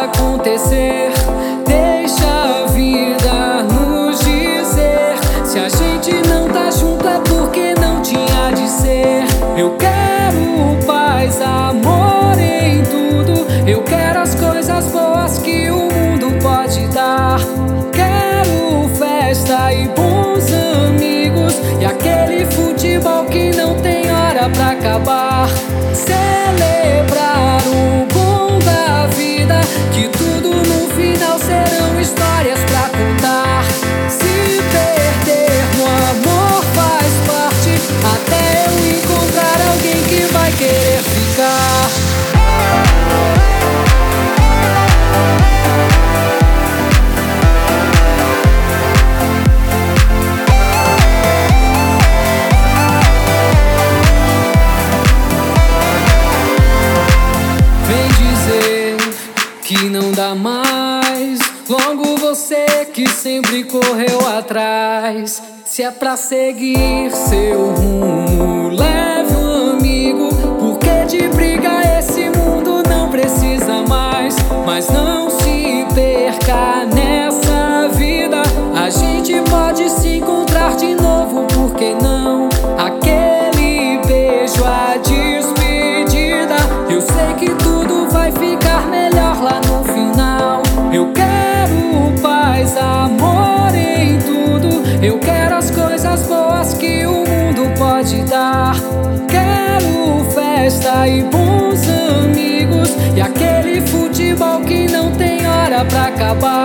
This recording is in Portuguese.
acontecer. Deixa a vida nos dizer. Se a gente não tá junto é porque não tinha de ser. Eu quero paz, amor em tudo. Eu quero as coisas boas que o mundo pode dar. Quero festa e bons amigos, e aquele futebol que não tem hora pra acabar. Celebrar o bom da vida, que tudo no final serão histórias pra contar. Se perder no amor faz parte, até eu encontrar alguém que vai querer ficar. Que não dá mais, logo você que sempre correu atrás. Se é pra seguir seu rumo, leve um amigo, porque de briga esse mundo não precisa mais. Mas não se perca nessa vida, a gente pode se encontrar de novo, por que não? Aquele beijo, a despedida, eu sei que tudo vai ficar melhor lá no final. Eu quero paz, amor em tudo. Eu quero as coisas boas que o mundo pode dar. Quero festa e bons amigos, e aquele futebol que não tem hora pra acabar.